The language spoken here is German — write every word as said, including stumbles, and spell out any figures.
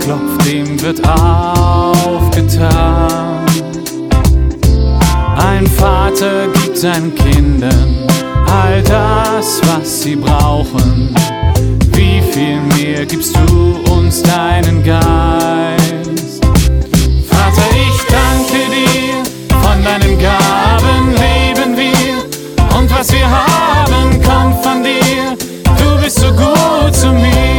klopft, dem wird aufgetan. Ein Vater gibt seinen Kindern all das, was sie brauchen. Wie viel mehr gibst du uns deinen Geist? Vater, ich danke dir, von deinen Gaben leben wir. Und was wir haben, kommt von dir. Du bist so gut zu mir.